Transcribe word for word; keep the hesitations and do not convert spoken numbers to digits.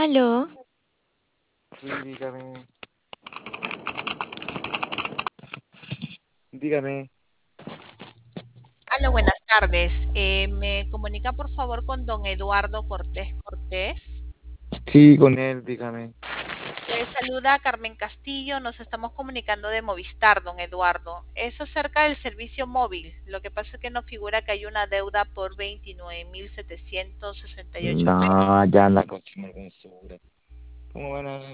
Aló, Sí, dígame, dígame. Hola, buenas tardes. Eh, ¿me comunica por favor con don Eduardo Cortés Cortés? Sí, con él, dígame. Le saluda Carmen Castillo. Nos estamos comunicando de Movistar, don Eduardo. Es acerca del servicio móvil. Lo que pasa es que nos figura que hay una deuda por veintinueve mil setecientos sesenta y ocho pesos. No, ya anda con su basura. ¿Cómo van a